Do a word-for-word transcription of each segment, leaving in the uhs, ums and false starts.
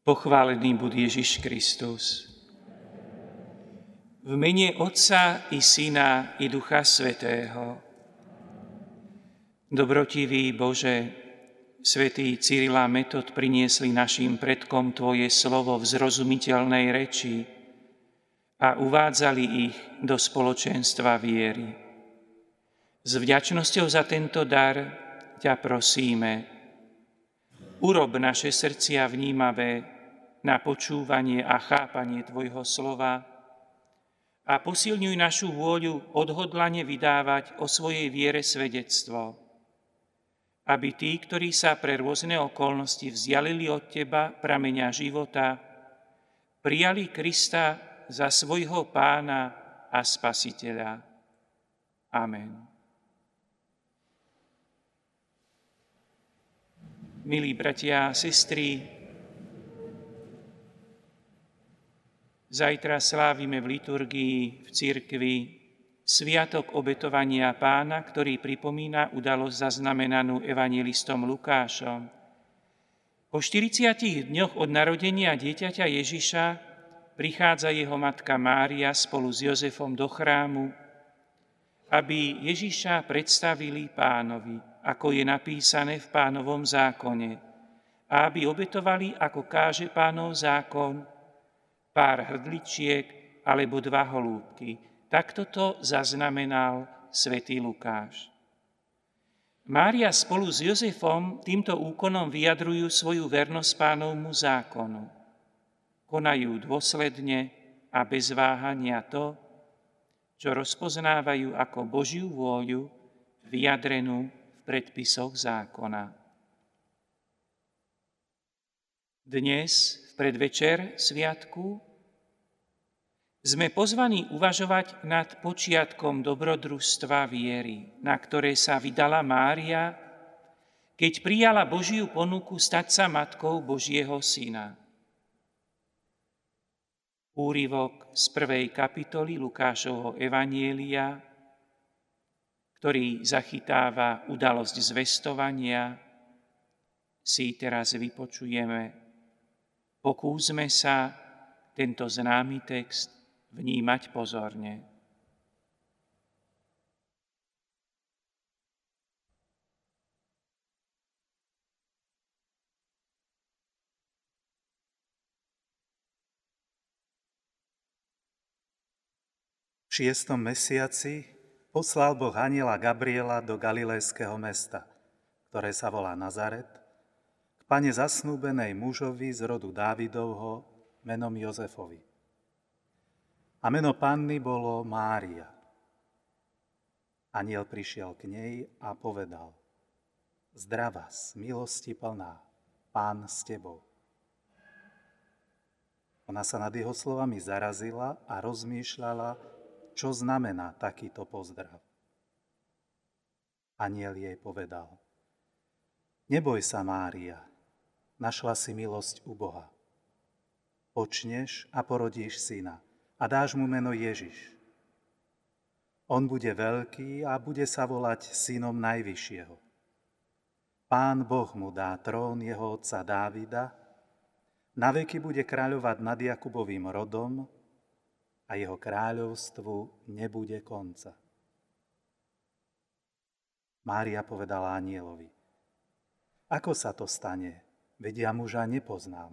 Pochválený buď Ježiš Kristus. V mene Otca i Syna i Ducha Svätého. Dobrotivý Bože, svätý Cyril a Metod priniesli našim predkom Tvoje slovo v zrozumiteľnej reči a uvádzali ich do spoločenstva viery. S vďačnosťou za tento dar ťa prosíme, urob naše srdcia vnímavé na počúvanie a chápanie Tvojho slova a posilňuj našu vôľu odhodlane vydávať o svojej viere svedectvo, aby tí, ktorí sa pre rôzne okolnosti vzdialili od Teba, prameňa života, prijali Krista za svojho Pána a Spasiteľa. Amen. Milí bratia a sestry, zajtra slávime v liturgii v cirkvi Sviatok obetovania Pána, ktorý pripomína udalosť zaznamenanú evanjelistom Lukášom. Po štyridsiatich dňoch od narodenia dieťaťa Ježiša prichádza jeho matka Mária spolu s Jozefom do chrámu, aby Ježiša predstavili Pánovi, ako je napísané v Pánovom zákone, a aby obetovali, ako káže Pánov zákon, pár hrdličiek alebo dva holúbky. Takto to zaznamenal svätý Lukáš. Mária spolu s Jozefom týmto úkonom vyjadrujú svoju vernosť Pánovmu zákonu. Konajú dôsledne a bez váhania to, čo rozpoznávajú ako Božiu vôľu vyjadrenú v predpisoch zákona. Dnes, v predvečer sviatku, sme pozvaní uvažovať nad počiatkom dobrodružstva viery, na ktoré sa vydala Mária, keď prijala Božiu ponuku stať sa matkou Božieho Syna. Úryvok z prvej kapitoly Lukášovho evanjelia, ktorý zachytáva udalosť zvestovania, si teraz vypočujeme. Pokúsme sa tento známy text vnímať pozorne. V šiestom mesiaci poslal Boh anjela Gabriela do galilejského mesta, ktoré sa volá Nazaret, k pane zasnúbenej mužovi z rodu Dávidovho menom Jozefovi. A meno panny bolo Mária. Anjel prišiel k nej a povedal: Zdravás, milosti plná, Pán s tebou. Ona sa nad jeho slovami zarazila a rozmýšľala, čo znamená takýto pozdrav. Anjel jej povedal: Neboj sa, Mária, našla si milosť u Boha. Počneš a porodíš syna a dáš mu meno Ježiš. On bude veľký a bude sa volať synom Najvyššieho. Pán Boh mu dá trón jeho otca Dávida, naveky bude kráľovať nad Jakubovým rodom a jeho kráľovstvu nebude konca. Mária povedala anjelovi: Ako sa to stane, veď ja muža nepoznám?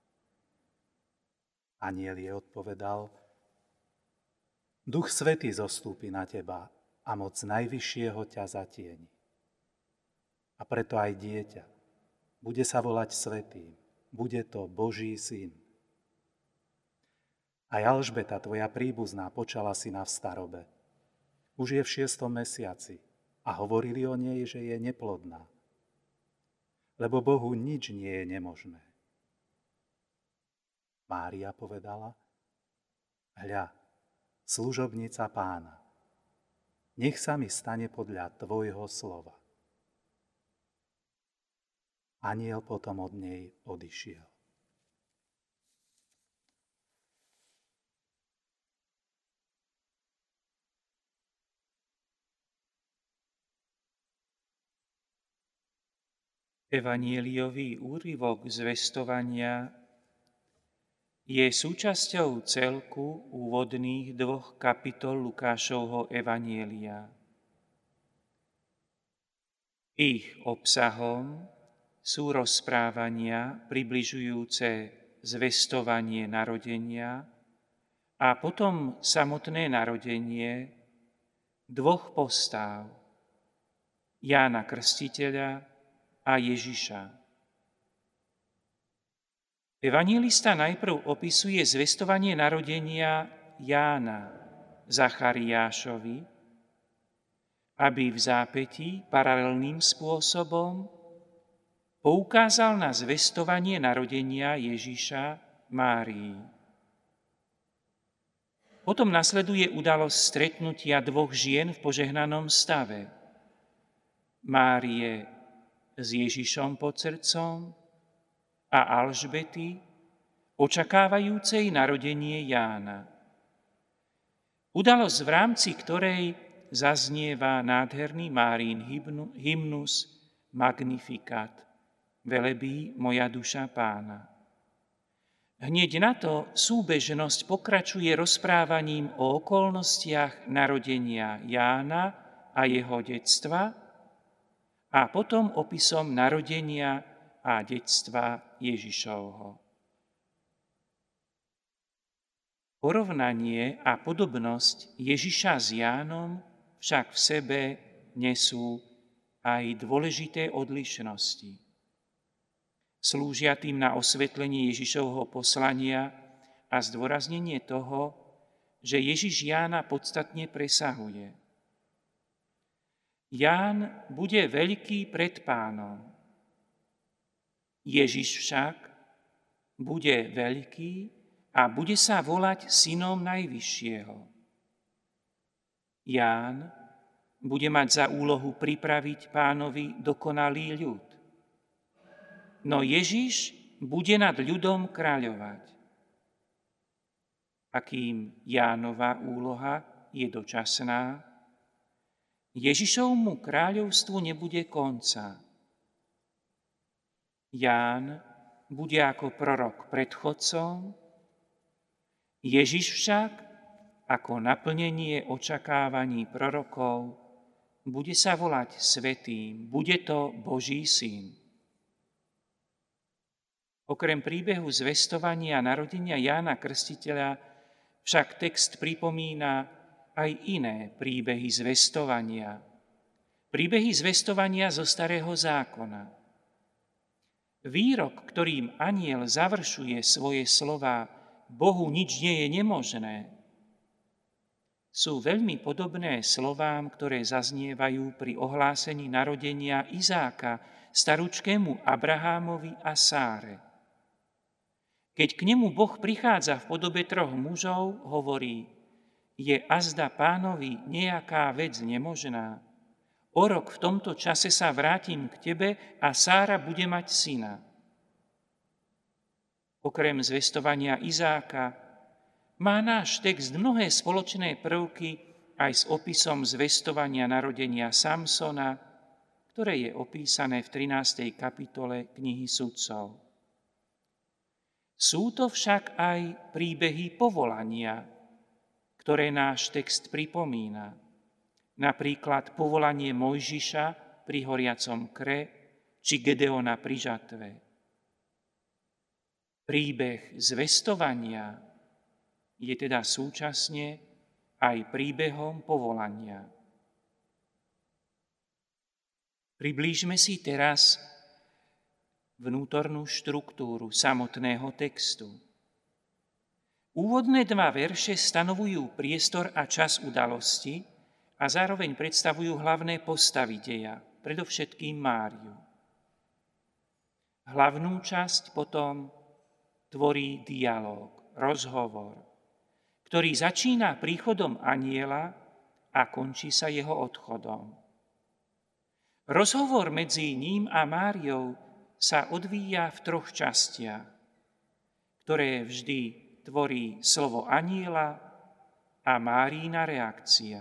Anjel jej odpovedal: Duch Svätý zostúpi na teba a moc Najvyššieho ťa zatieni. A preto aj dieťa bude sa volať Svätým, bude to Boží syn. Aj Alžbeta, tvoja príbuzná, počala syna v starobe. Už je v šiestom mesiaci a hovorili o nej, že je neplodná. Lebo Bohu nič nie je nemožné. Mária povedala: Hľa, služobnica Pána, nech sa mi stane podľa tvojho slova. Anjel potom od nej odišiel. Evanjeliový úryvok zvestovania je súčasťou celku úvodných dvoch kapitol Lukášovho evanjelia. Ich obsahom sú rozprávania približujúce zvestovanie narodenia a potom samotné narodenie dvoch postáv, Jána Krstiteľa a Ježiša. Evanjelista najprv opisuje zvestovanie narodenia Jána Zachariášovi, aby v zápätí paralelným spôsobom poukázal na zvestovanie narodenia Ježiša Márii. Potom nasleduje udalosť stretnutia dvoch žien v požehnanom stave. Márie s Ježišom pod srdcom a Alžbety, očakávajúcej narodenie Jána. Udalosť, v rámci ktorej zaznieva nádherný Márin hymnus Magnificat, velebí moja duša Pána. Hneď na to súbežnosť pokračuje rozprávaním o okolnostiach narodenia Jána a jeho detstva a potom opisom narodenia a detstva Ježišovho. Porovnanie a podobnosť Ježiša s Jánom však v sebe nesú aj dôležité odlišnosti. Slúžia tým na osvetlenie Ježišovho poslania a zdôraznenie toho, že Ježiš Jána podstatne presahuje. Ján bude veľký pred Pánom. Ježiš však bude veľký a bude sa volať synom Najvyššieho. Ján bude mať za úlohu pripraviť Pánovi dokonalý ľud. No Ježiš bude nad ľudom kráľovať. A kým Jánova úloha je dočasná, Ježišovmu kráľovstvu nebude konca. Ján bude ako prorok predchodcom, Ježiš však ako naplnenie očakávaní prorokov bude sa volať svätým, bude to Boží syn. Okrem príbehu zvestovania a narodenia Jána Krstiteľa však text pripomína aj iné príbehy zvestovania. Príbehy zvestovania zo Starého zákona. Výrok, ktorým anjel završuje svoje slová Bohu nič nie je nemožné, sú veľmi podobné slovám, ktoré zaznievajú pri ohlásení narodenia Izáka staručkému Abrahámovi a Sáre. Keď k nemu Boh prichádza v podobe troch mužov, hovorí: je azda Pánovi nejaká vec nemožná? O rok v tomto čase sa vrátim k tebe a Sára bude mať syna. Okrem zvestovania Izáka má náš text mnohé spoločné prvky aj s opisom zvestovania narodenia Samsona, ktoré je opísané v trinástej kapitole knihy Sudcov. Sú to však aj príbehy povolania, ktoré náš text pripomína. Napríklad povolanie Mojžiša pri horiacom kre či Gedeona pri žatve. Príbeh zvestovania je teda súčasne aj príbehom povolania. Priblížme si teraz vnútornú štruktúru samotného textu. Úvodné dva verše stanovujú priestor a čas udalosti a zároveň predstavujú hlavné postavy deja, predovšetkým Máriu. Hlavnú časť potom tvorí dialóg, rozhovor, ktorý začína príchodom anjela a končí sa jeho odchodom. Rozhovor medzi ním a Máriou sa odvíja v troch častiach, ktoré vždy tvorí slovo anjela a Márina reakcia.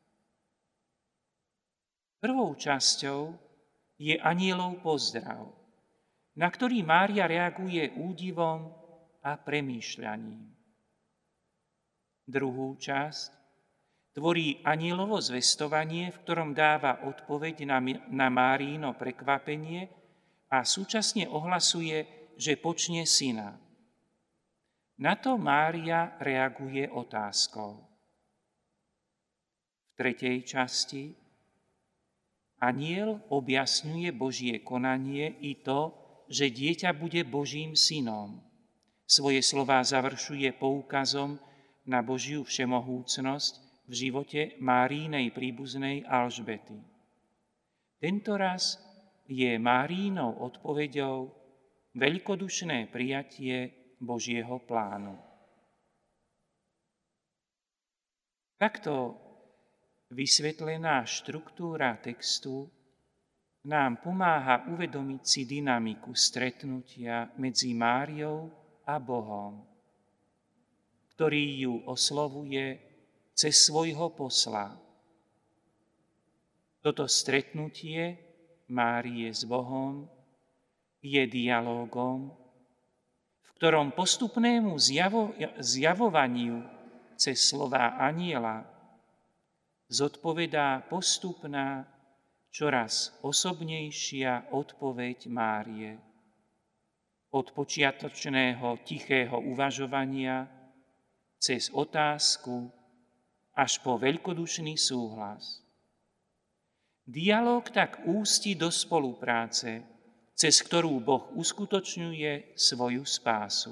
Prvou časťou je anjelov pozdrav, na ktorý Mária reaguje údivom a premýšľaním. Druhú časť tvorí anjelovo zvestovanie, v ktorom dáva odpoveď na, na Márino prekvapenie a súčasne ohlasuje, že počne syna. Na to Mária reaguje otázkou. V tretej časti anjel objasňuje Božie konanie i to, že dieťa bude Božím synom. Svoje slová završuje poukazom na Božiu všemohúcnosť v živote Márinej príbuznej Alžbety. Tentoraz je Márinou odpoveďou veľkodušné prijatie Božieho plánu. Takto vysvetlená štruktúra textu nám pomáha uvedomiť si dynamiku stretnutia medzi Máriou a Bohom, ktorý ju oslovuje cez svojho posla. Toto stretnutie Márie s Bohom je dialógom, v ktorom postupnému zjavo, zjavovaniu cez slová anjela zodpovedá postupná, čoraz osobnejšia odpoveď Márie. Od počiatočného tichého uvažovania cez otázku až po veľkodušný súhlas. Dialóg tak ústi do spolupráce, cez ktorú Boh uskutočňuje svoju spásu.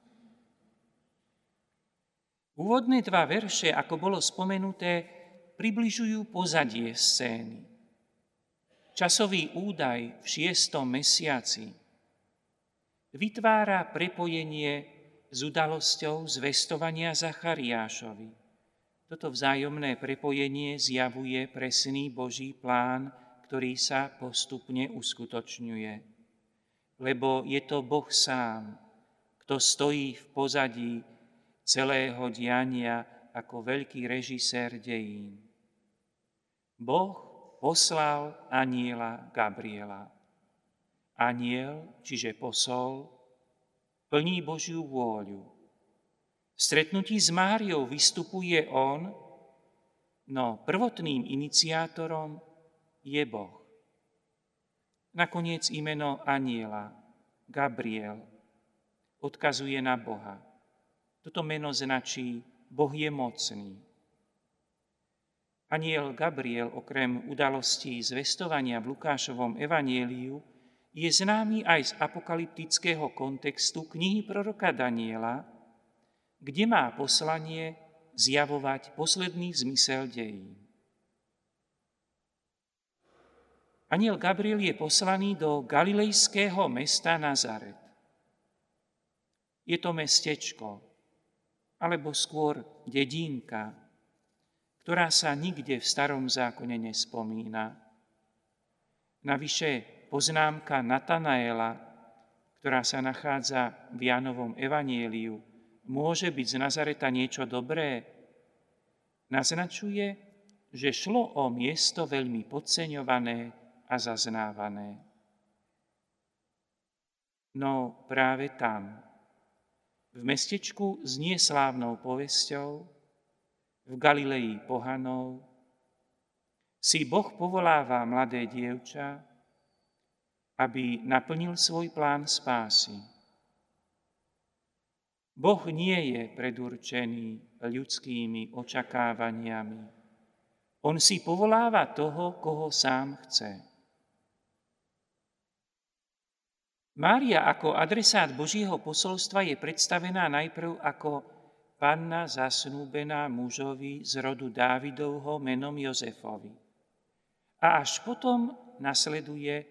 Úvodné dva verše, ako bolo spomenuté, približujú pozadie scény. Časový údaj v šiestom mesiaci vytvára prepojenie s udalosťou zvestovania Zachariášovi. Toto vzájomné prepojenie zjavuje presný Boží plán, ktorý sa postupne uskutočňuje. Lebo je to Boh sám, kto stojí v pozadí celého diania ako veľký režisér dejín. Boh poslal anjela Gabriela. Anjel, čiže posol, plní Božiu vôľu. V stretnutí s Máriou vystupuje on, no prvotným iniciátorom je Boh. Nakoniec i meno anjela, Gabriel, odkazuje na Boha. Toto meno značí Boh je mocný. Anjel Gabriel, okrem udalostí zvestovania v Lukášovom evanjeliu, je známy aj z apokalyptického kontextu knihy proroka Daniela, kde má poslanie zjavovať posledný zmysel dejín. Anjel Gabriel je poslaný do galilejského mesta Nazaret. Je to mestečko, alebo skôr dedinka, ktorá sa nikde v Starom zákone nespomína. Navyše poznámka Natanaela, ktorá sa nachádza v Jánovom evanjeliu, môže byť z Nazareta niečo dobré, naznačuje, že šlo o miesto veľmi podceňované a zaznávané. No práve tam, v mestečku s nieslávnou povesťou, v Galilei pohanov, si Boh povoláva mladé dievča, aby naplnil svoj plán spásy. Boh nie je predurčený ľudskými očakávaniami. On si povoláva toho, koho sám chce. Mária ako adresát Božieho posolstva je predstavená najprv ako panna zasnúbená mužovi z rodu Dávidovho menom Jozefovi. A až potom nasleduje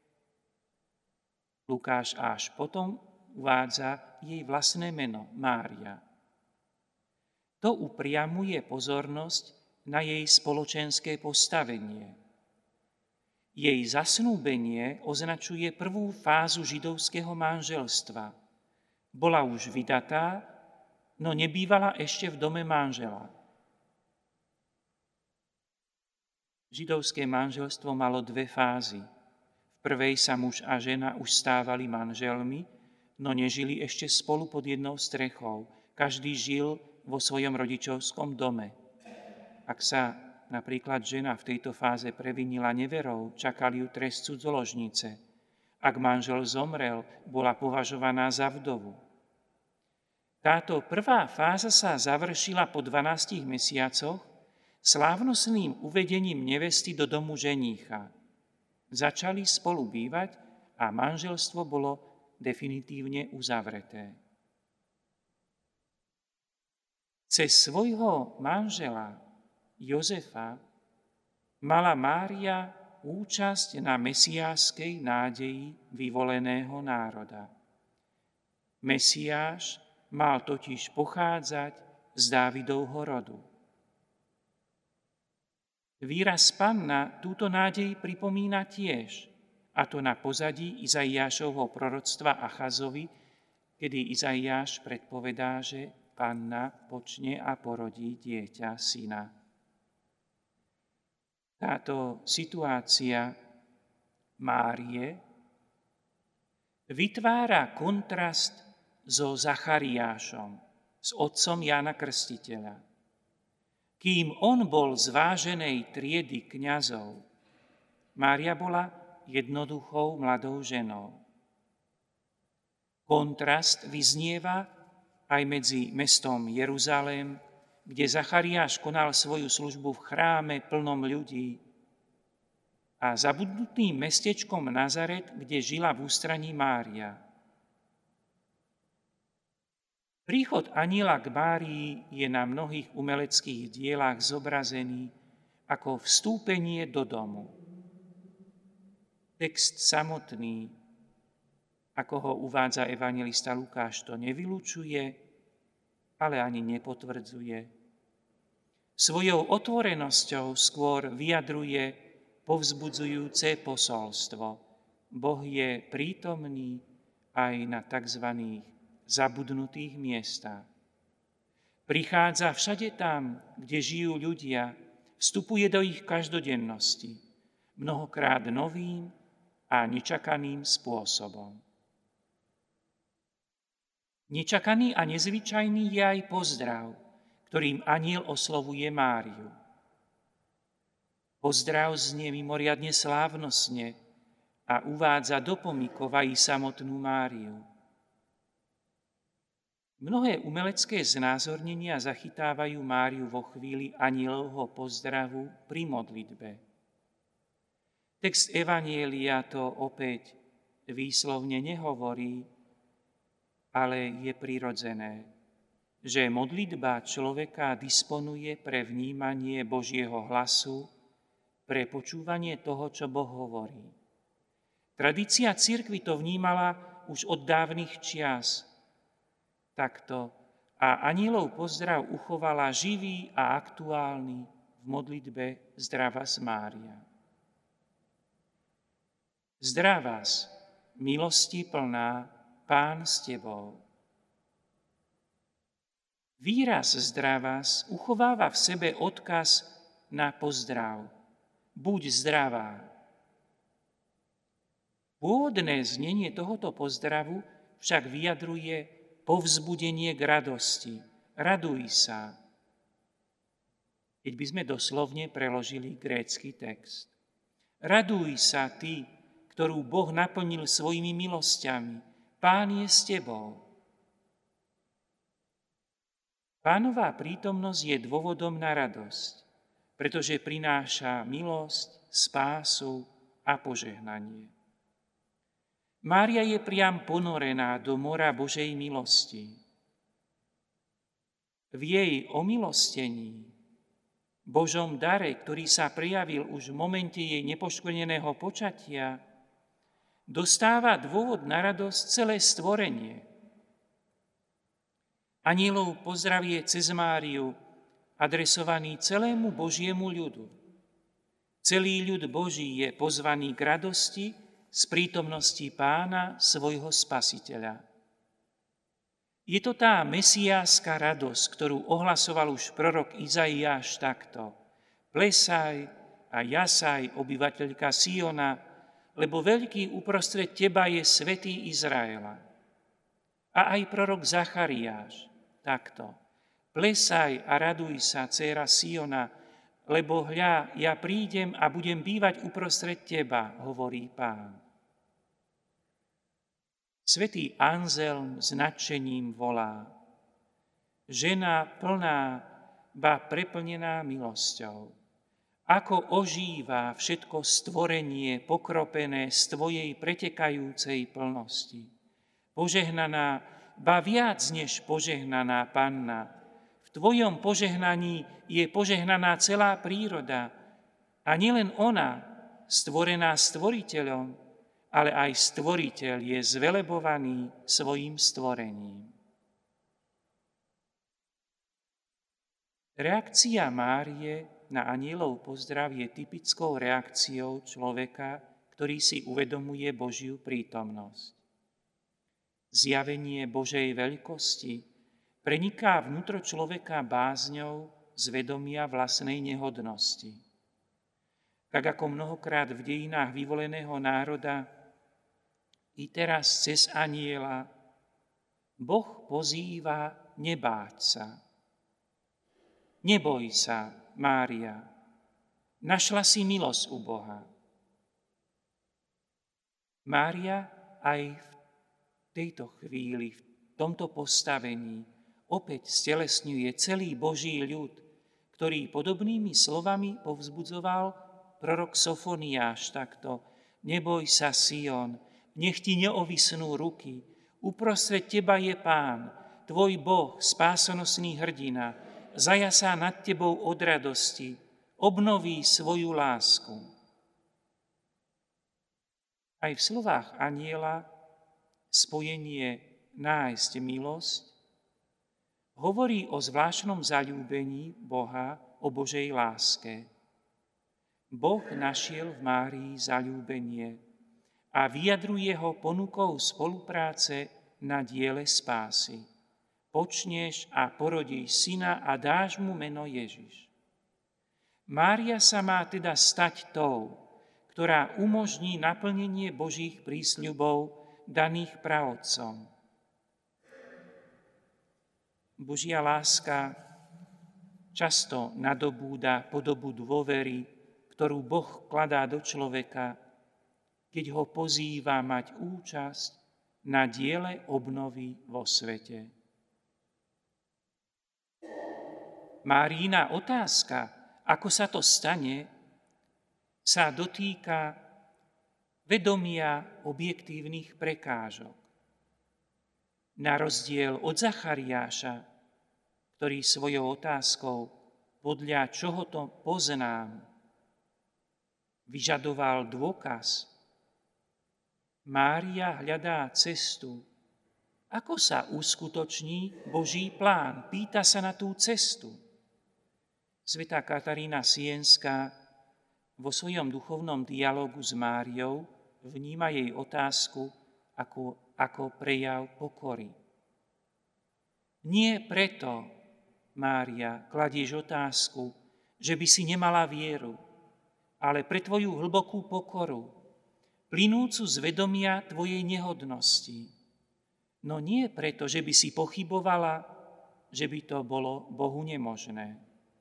Lukáš a až potom uvádza jej vlastné meno Mária. To upriamuje pozornosť na jej spoločenské postavenie. Jej zasnúbenie označuje prvú fázu židovského manželstva. Bola už vydatá, no nebývala ešte v dome manžela. Židovské manželstvo malo dve fázy. V prvej sa muž a žena už stávali manželmi no nežili ešte spolu pod jednou strechou. Každý žil vo svojom rodičovskom dome. Ak sa napríklad žena v tejto fáze previnila neverou, čakali ju trest cudzoložnice. Ak manžel zomrel, bola považovaná za vdovu. Táto prvá fáza sa završila po dvanástich mesiacoch slávnostným uvedením nevesty do domu ženícha. Začali spolu bývať a manželstvo bolo definitívne uzavreté. Cez svojho manžela Jozefa mala Mária účasť na mesiášskej nádeji vyvoleného národa. Mesiáš mal totiž pochádzať z Dávidovho rodu. Výraz Panna túto nádej pripomína tiež, a to na pozadí Izaiášovho proroctva Achazovi, kedy Izaiáš predpovedá, že Panna počne a porodí dieťa, syna. Táto situácia Márie vytvára kontrast so Zachariášom, s otcom Jána Krstiteľa. Kým on bol z váženej triedy kňazov, Mária bola jednoduchou mladou ženou. Kontrast vyznieva aj medzi mestom Jeruzalém, kde Zachariáš konal svoju službu v chráme plnom ľudí, a zabudnutým mestečkom Nazaret, kde žila v ústraní Mária. Príchod anjela k Márii je na mnohých umeleckých dielách zobrazený ako vstúpenie do domu. Text samotný, ako ho uvádza evanjelista Lukáš, to nevylučuje, ale ani nepotvrdzuje. Svojou otvorenosťou skôr vyjadruje povzbudzujúce posolstvo. Boh je prítomný aj na tzv. Zabudnutých miestach. Prichádza všade tam, kde žijú ľudia, vstupuje do ich každodennosti, mnohokrát novým a nečakaným spôsobom. Nečakaný a nezvyčajný je aj pozdrav, ktorým anjel oslovuje Máriu. Pozdrav znie mimoriadne slávnostne a uvádza do pomykova i samotnú Máriu. Mnohé umelecké znázornenia zachytávajú Máriu vo chvíli anjelovho pozdravu pri modlitbe. Text evanjelia to opäť výslovne nehovorí, ale je prirodzené, že modlitba človeka disponuje pre vnímanie Božieho hlasu, pre počúvanie toho, čo Boh hovorí. Tradícia cirkvi to vnímala už od dávnych čias takto a anjelov pozdrav uchovala živý a aktuálny v modlitbe Zdravás Mária. Zdravás, milosti plná, Pán s tebou. Výraz zdravás uchováva v sebe odkaz na pozdrav. Buď zdravá. Pôvodné znenie tohoto pozdravu však vyjadruje povzbudenie k radosti. Raduj sa. Keď by sme doslovne preložili grécky text. Raduj sa ty, ktorú Boh naplnil svojimi milosťami. Pán je s tebou. Pánová prítomnosť je dôvodom na radosť, pretože prináša milosť, spásu a požehnanie. Mária je priam ponorená do mora Božej milosti. V jej omilostení, Božom dare, ktorý sa prejavil už v momente jej nepoškvrneného počatia, dostáva dôvod na radosť celé stvorenie. Anjelov pozdrav je cez Máriu adresovaný celému Božiemu ľudu. Celý ľud Boží je pozvaný k radosti z prítomnosti Pána, svojho Spasiteľa. Je to tá mesiánska radosť, ktorú ohlasoval už prorok Izaiáš takto. Plesaj a jasaj, obyvateľka Siona, lebo veľký uprostred teba je svätý Izraela. A aj prorok Zachariáš takto. Plesaj a raduj sa, dcéra Siona, lebo hľa, ja prídem a budem bývať uprostred teba, hovorí Pán. Svätý Anzelm s nadšením volá: žena plná, ba preplnená milosťou, ako ožíva všetko stvorenie pokropené z tvojej pretekajúcej plnosti. Požehnaná, ba viac než požehnaná Panna, v tvojom požehnaní je požehnaná celá príroda a nielen ona, stvorená stvoriteľom, ale aj stvoriteľ je zvelebovaný svojim stvorením. Reakcia Márie na anjelov pozdrav je typickou reakciou človeka, ktorý si uvedomuje Božiu prítomnosť. Zjavenie Božej veľkosti preniká vnútro človeka bázňou z vedomia vlastnej nehodnosti. Tak ako mnohokrát v dejinách vyvoleného národa, i teraz cez anjela Boh pozýva nebáť sa. Neboj sa, Mária, našla si milosť u Boha. Mária aj v tejto chvíli, v tomto postavení opäť stelesňuje celý Boží ľud, ktorý podobnými slovami povzbudzoval prorok Sofoniáš takto: neboj sa, Sion, nech ti neovisnú ruky, uprostred teba je Pán, tvoj Boh, spásonosný hrdina, zajasá nad tebou od radosti, obnoví svoju lásku. Aj v slovách anjela spojenie nájsť milosť hovorí o zvláštnom zaľúbení Boha, o Božej láske. Boh našiel v Márii zaľúbenie a vyjadruje ho ponukou spolupráce na diele spásy. Počneš a porodíš syna a dáš mu meno Ježiš. Mária sa má teda stať tou, ktorá umožní naplnenie Božích prísľubov daných praotcom. Božia láska často nadobúda podobu dôvery, ktorú Boh kladá do človeka, keď ho pozýva mať účasť na diele obnovy vo svete. Máriina otázka, ako sa to stane, sa dotýka vedomia objektívnych prekážok. Na rozdiel od Zachariáša, ktorý svojou otázkou, podľa čoho to poznám, vyžadoval dôkaz, Mária hľadá cestu, ako sa uskutoční Boží plán. Pýta sa na tú cestu. Svätá Katarína Sienská vo svojom duchovnom dialogu s Máriou vníma jej otázku ako, ako prejav pokory. Nie preto, Mária, kladieš otázku, že by si nemala vieru, ale pre tvoju hlbokú pokoru, plynúcu z vedomia tvojej nehodnosti. No nie preto, že by si pochybovala, že by to bolo Bohu nemožné.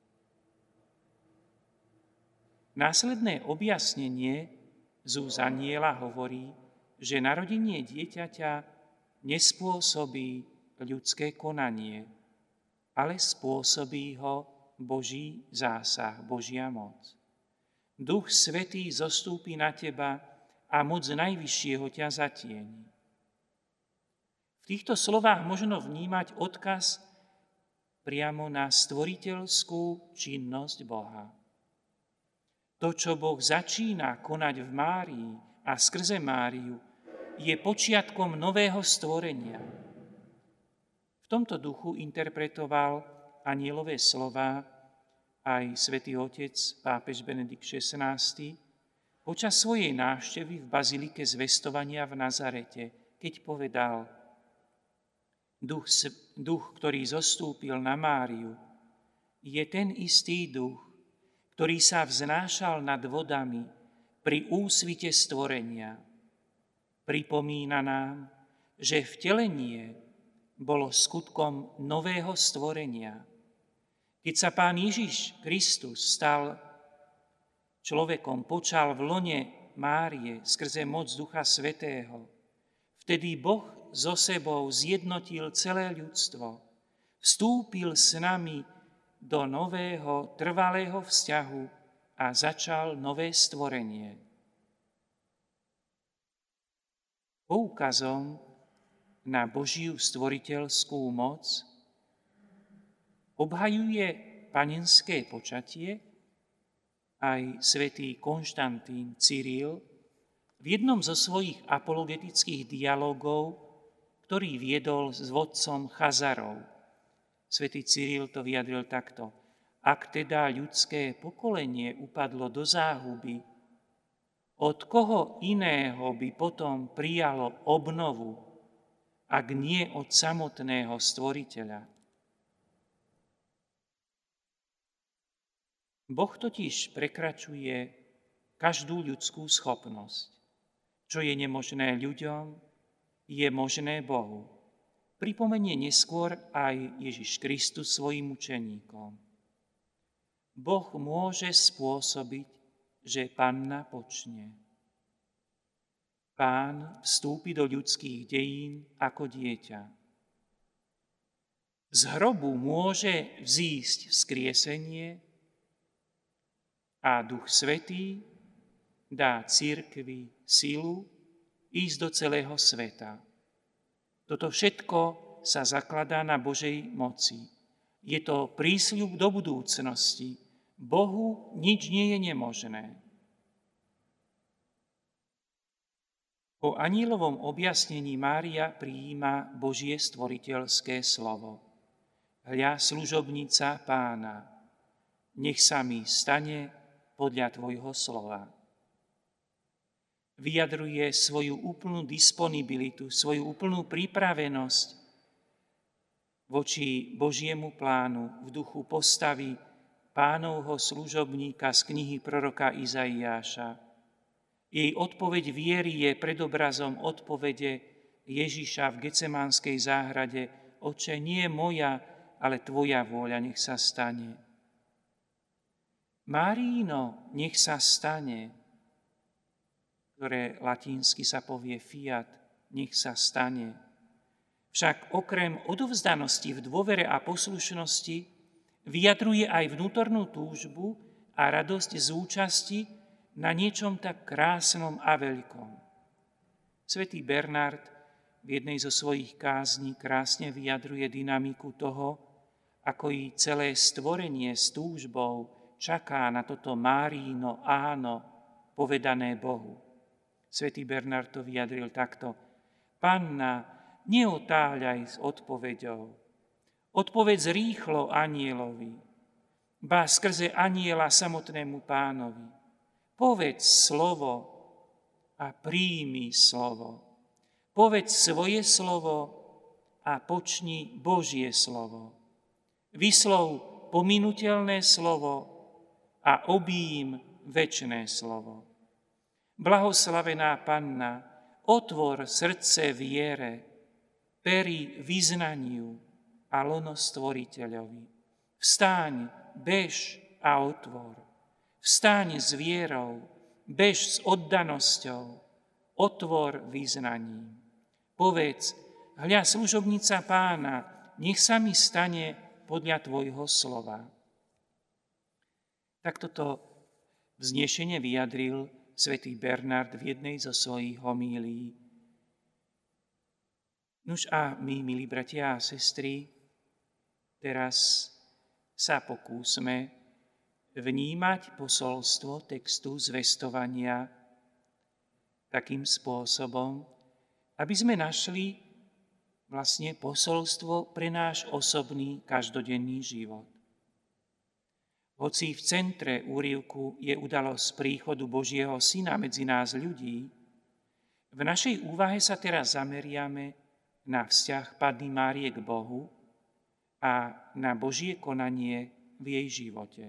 Následné objasnenie z úst anjela hovorí, že narodenie dieťaťa nespôsobí ľudské konanie, ale spôsobí ho Boží zásah, Božia moc. Duch Svätý zostúpi na teba a moc Najvyššieho ťa zatieni. V týchto slovách možno vnímať odkaz priamo na stvoriteľskú činnosť Boha. To, čo Boh začína konať v Márii a skrze Máriu, je počiatkom nového stvorenia. V tomto duchu interpretoval anjelové slová aj svätý otec pápež Benedikt šestnásty počas svojej návštevy v bazilike Zvestovania v Nazarete, keď povedal: duch, duch, ktorý zostúpil na Máriu, je ten istý duch, ktorý sa vznášal nad vodami pri úsvite stvorenia. Pripomína nám, že vtelenie bolo skutkom nového stvorenia. Keď sa Pán Ježiš Kristus stal človekom, počal v lone Márie skrze moc Ducha Svätého, vtedy Boh so sebou zjednotil celé ľudstvo, vstúpil s nami do nového, trvalého vzťahu a začal nové stvorenie. Poukazom na Božiu stvoriteľskú moc obhajuje panenské počatie aj svätý Konštantín Cyril v jednom zo svojich apologetických dialogov, ktorý viedol s vodcom Chazarov. Svätý Cyril to vyjadril takto: ak teda ľudské pokolenie upadlo do záhuby, od koho iného by potom prijalo obnovu, ak nie od samotného stvoriteľa? Boh totiž prekračuje každú ľudskú schopnosť. Čo je nemožné ľuďom, je možné Bohu. Pripomenie neskôr aj Ježiš Kristus svojim učeníkom. Boh môže spôsobiť, že panna počne. Pán vstúpi do ľudských dejín ako dieťa. Z hrobu môže vzísť vzkriesenie a Duch Svätý dá cirkvi silu ísť do celého sveta. Toto všetko sa zakladá na Božej moci. Je to prísľub do budúcnosti. Bohu nič nie je nemožné. Po anílovom objasnení Mária prijíma Božie stvoriteľské slovo. Hľa, služobnica Pána, nech sa mi stane podľa tvojho slova. Vyjadruje svoju úplnú disponibilitu, svoju úplnú pripravenosť voči Božiemu plánu v duchu postavy Pánovho služobníka z knihy proroka Izaiáša. Jej odpoveď viery je predobrazom odpovede Ježiša v Getsemanskej záhrade: Oče, nie moja, ale tvoja vôľa nech sa stane. Márino, nech sa stane, ktoré latínsky sa povie fiat, nech sa stane. Však okrem odovzdanosti v dôvere a poslušnosti vyjadruje aj vnútornú túžbu a radosť z účasti na niečom tak krásnom a veľkom. Svätý Bernard v jednej zo svojich kázní krásne vyjadruje dynamiku toho, ako i celé stvorenie s túžbou čaká na toto Márino áno povedané Bohu. Svätý Bernard to vyjadril takto: Panna, neotáľaj s odpoveďou. Odpovedz rýchlo anjelovi, ba skrze anjela samotnému Pánovi. Povedz slovo a príjmi slovo. Povedz svoje slovo a počni Božie slovo. Vyslov pominuteľné slovo a obím večné slovo. Blahoslavená Panna, otvor srdce viere, pery vyznaniu a lono Stvoriteľovi. Vstaň, bež a otvor. Vstaň s vierou, bež s oddanosťou, otvor vyznaním. Povedz: hľa, služobnica Pána, nech sa mi stane podľa tvojho slova. Takto to vznešene vyjadril svätý Bernard v jednej zo svojich homílií. Nuž a my, milí bratia a sestry, teraz sa pokúsme vnímať posolstvo textu zvestovania takým spôsobom, aby sme našli vlastne posolstvo pre náš osobný každodenný život. Hoci v centre úryvku je udalosť príchodu Božieho Syna medzi nás ľudí, v našej úvahe sa teraz zameriame na vzťah Panny Márie k Bohu a na Božie konanie v jej živote.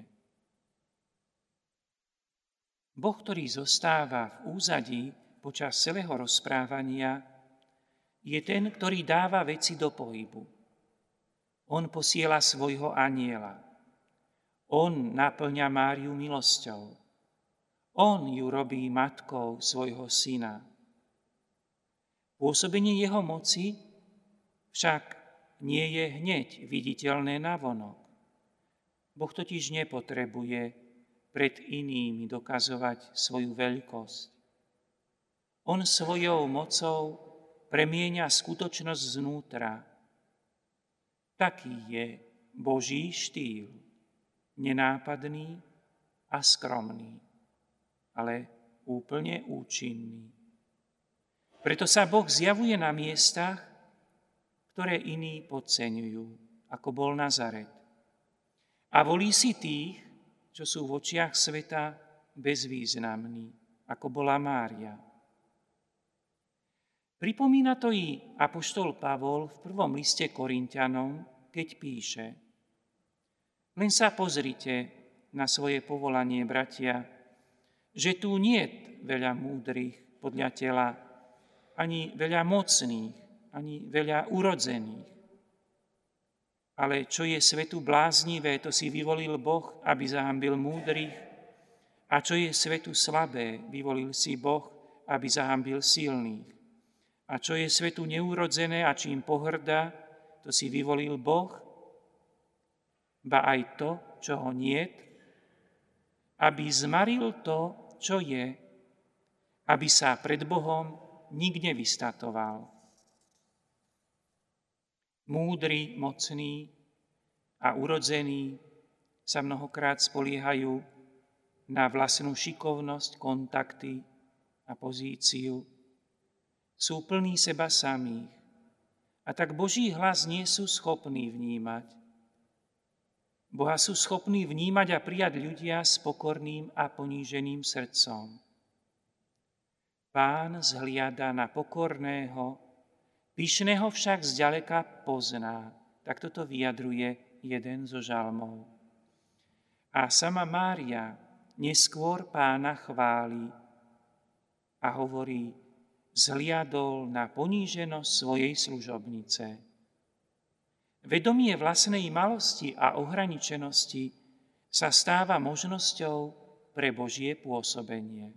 Boh, ktorý zostáva v úzadí počas celého rozprávania, je ten, ktorý dáva veci do pohybu. On posiela svojho anjela. On naplňa Máriu milosťou. On ju robí matkou svojho syna. Pôsobenie jeho moci však nie je hneď viditeľné navonok. Boh totiž nepotrebuje pred inými dokazovať svoju veľkosť. On svojou mocou premieňa skutočnosť znútra. Taký je Boží štýl, nenápadný a skromný, ale úplne účinný. Preto sa Boh zjavuje na miestach, ktoré iní podceňujú, ako bol Nazaret. A volí si tých, čo sú v očiach sveta bezvýznamní, ako bola Mária. Pripomína to i apoštol Pavol v prvom liste Korinťanom, keď píše: Len sa pozrite na svoje povolanie, bratia, že tu niet veľa múdrych podľa tela, ani veľa mocných, ani veľa urodzených. Ale čo je svetu bláznivé, to si vyvolil Boh, aby zahambil múdrych, a čo je svetu slabé, vyvolil si Boh, aby zahambil silných. A čo je svetu neurodzené a čím pohrdá, to si vyvolil Boh, ba aj to, čo ho niet, aby zmaril to, čo je, aby sa pred Bohom nik nevystatoval. Múdri, mocní a urodzení sa mnohokrát spoliehajú na vlastnú šikovnosť, kontakty a pozíciu. Sú plní seba samých a tak Boží hlas nie sú schopní vnímať. Boha sú schopní vnímať a prijať ľudia s pokorným a poníženým srdcom. Pán zhliada na pokorného, pyšného však zďaleka pozná. Tak toto vyjadruje jeden zo žalmov. A sama Mária neskôr Pána chváli a hovorí: zhliadol na poníženosť svojej služobnice. Vedomie vlastnej malosti a ohraničenosti sa stáva možnosťou pre Božie pôsobenie.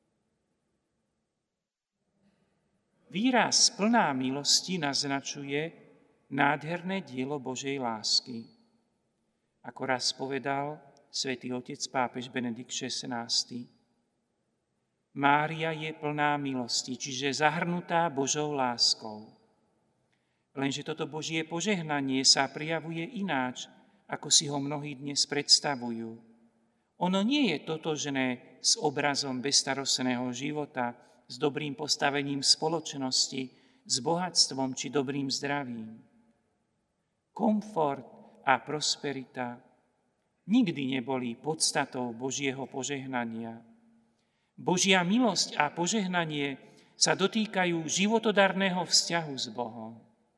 Výraz plná milosti naznačuje nádherné dielo Božej lásky. Ako raz povedal svätý otec pápež Benedikt šestnásty. Mária je plná milosti, čiže zahrnutá Božou láskou. Lenže toto Božie požehnanie sa prijavuje ináč, ako si ho mnohí dnes predstavujú. Ono nie je totožné s obrazom bezstarostného života, s dobrým postavením spoločnosti, s bohatstvom či dobrým zdravím. Komfort a prosperita nikdy neboli podstatou Božieho požehnania. Božia milosť a požehnanie sa dotýkajú životodarného vzťahu s Bohom.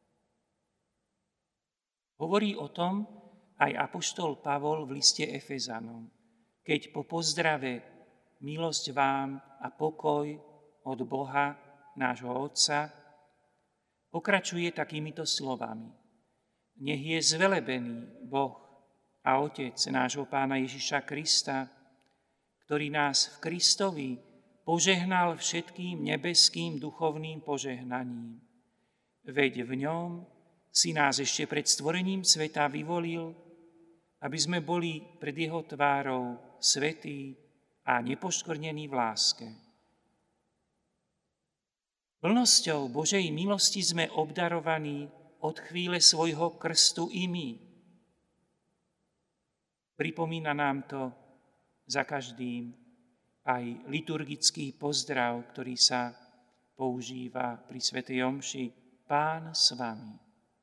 Hovorí o tom aj apoštol Pavol v liste Efezanom, keď po pozdrave milosť vám a pokoj od Boha, nášho Otca, pokračuje takýmito slovami. Nech je zvelebený Boh a Otec nášho Pána Ježiša Krista, ktorý nás v Kristovi požehnal všetkým nebeským duchovným požehnaním. Veď v ňom si nás ešte pred stvorením sveta vyvolil, aby sme boli pred jeho tvárou svätí a nepoškvrnení v láske. Plnosťou Božej milosti sme obdarovaní od chvíle svojho krstu i my. Pripomína nám to za každým aj liturgický pozdrav, ktorý sa používa pri svätej omši: Pán s vami.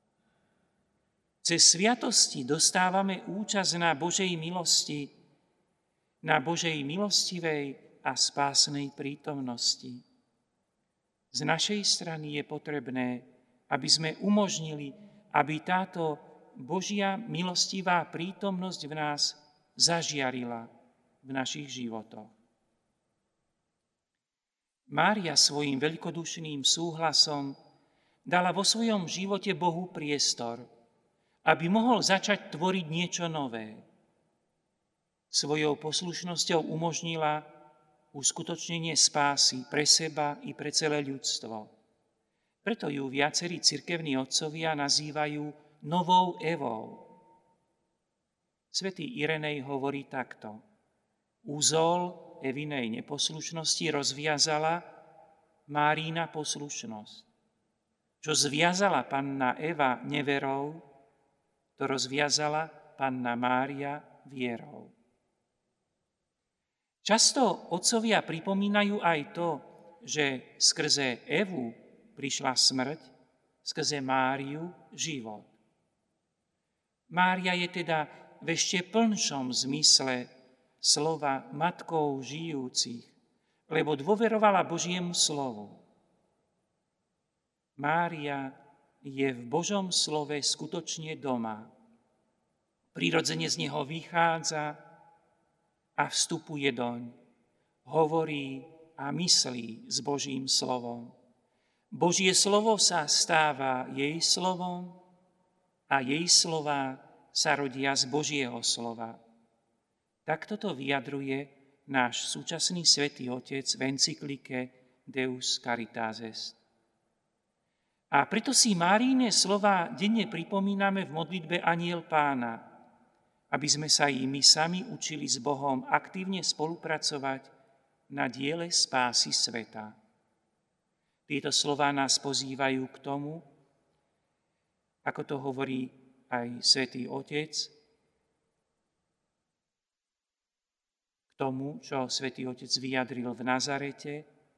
Cez sviatosti dostávame účasť na Božej milosti, na Božej milostivej a spásnej prítomnosti. Z našej strany je potrebné, aby sme umožnili, aby táto Božia milostivá prítomnosť v nás zažiarila v našich životoch. Mária svojim veľkodušným súhlasom dala vo svojom živote Bohu priestor, aby mohol začať tvoriť niečo nové. Svojou poslušnosťou umožnila uskutočnenie spásy pre seba i pre celé ľudstvo. Preto ju viacerí cirkevní otcovia nazývajú novou Evou. Svätý Irenej hovorí takto. Úzol Evinej neposlušnosti rozviazala Márína poslušnosť. Čo zviazala panna Eva neverou, to rozviazala panna Mária vierou. Často otcovia pripomínajú aj to, že skrze Evu prišla smrť, skrze Máriu život. Mária je teda v ešte plnšom zmysle slova matkou žijúcich, lebo dôverovala Božiemu slovu. Mária je v Božom slove skutočne doma. Prirodzene z neho vychádza a vstupuje doň. Hovorí a myslí s Božím slovom. Božie slovo sa stáva jej slovom a jej slová sa rodia z Božieho slova. Takto to vyjadruje náš súčasný svätý Otec v encyklike Deus Caritas Est. A preto si Máriine slova denne pripomíname v modlitbe Anjel Pána, aby sme sa i my sami učili s Bohom aktívne spolupracovať na diele spásy sveta. Tieto slová nás pozývajú k tomu, ako to hovorí aj svätý Otec, k tomu, čo svätý Otec vyjadril v Nazarete,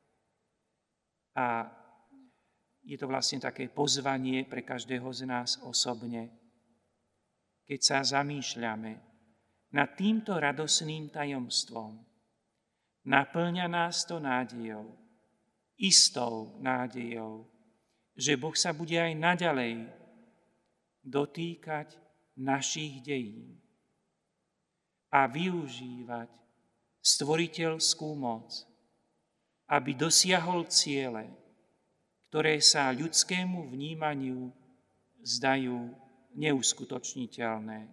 a je to vlastne také pozvanie pre každého z nás osobne. Keď sa zamýšľame nad týmto radosným tajomstvom, naplňa nás to nádejou, istou nádejou, že Boh sa bude aj naďalej dotýkať našich dejín a využívať stvoriteľskú moc, aby dosiahol ciele, ktoré sa ľudskému vnímaniu zdajú neuskutočniteľné.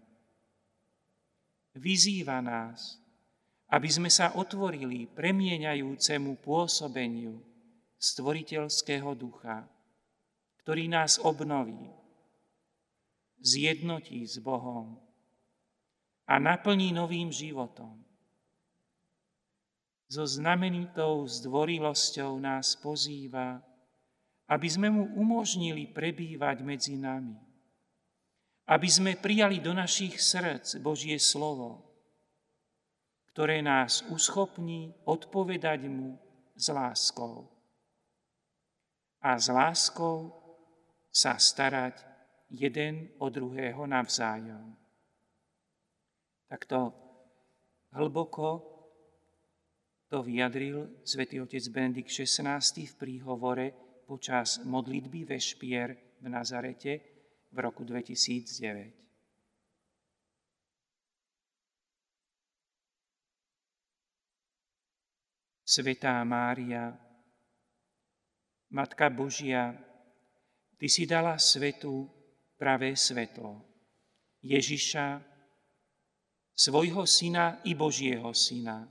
Vyzýva nás, aby sme sa otvorili premieňajúcemu pôsobeniu stvoriteľského ducha, ktorý nás obnoví, zjednotí s Bohom a naplní novým životom. So znamenitou zdvorilosťou nás pozýva, aby sme mu umožnili prebývať medzi nami, aby sme prijali do našich srdc Božie slovo, ktoré nás uschopní odpovedať mu s láskou a s láskou sa starať jeden o druhého navzájom. Takto hlboko to vyjadril svätý otec Benedikt šestnásty v príhovore počas modlitby vešpier v Nazarete v roku dvetisícdeväť. Svätá Mária, Matka Božia, Ty si dala svetu pravé svetlo, Ježiša, svojho syna i Božieho syna.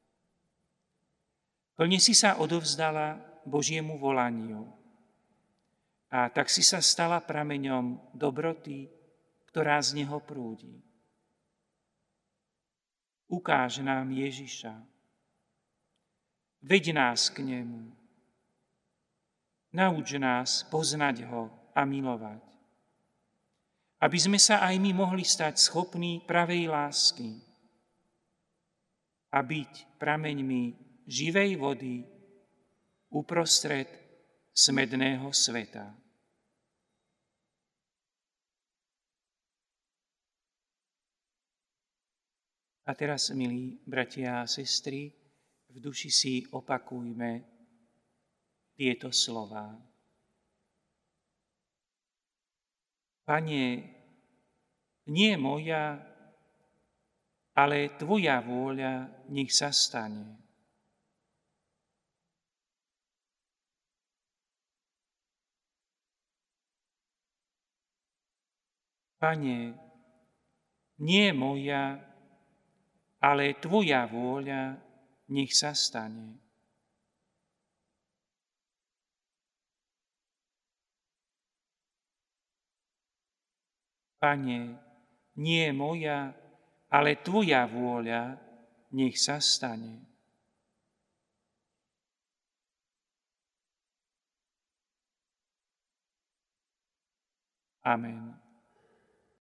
Plne si sa odovzdala Božiemu volaniu a tak si sa stala prameňom dobroty, ktorá z neho prúdi. Ukáž nám Ježiša, veď nás k nemu, nauč nás poznať ho a milovať, aby sme sa aj my mohli stať schopní pravej lásky a byť prameňmi živej vody uprostred smedného sveta. A teraz, milí bratia a sestry, v duši si opakujme tieto slová. Pane, nie moja, ale Tvoja vôľa nech sa stane. Pane, nie moja, ale Tvoja vôľa nech sa stane. Pane, nie moja, ale Tvoja vôľa nech sa stane. Amen.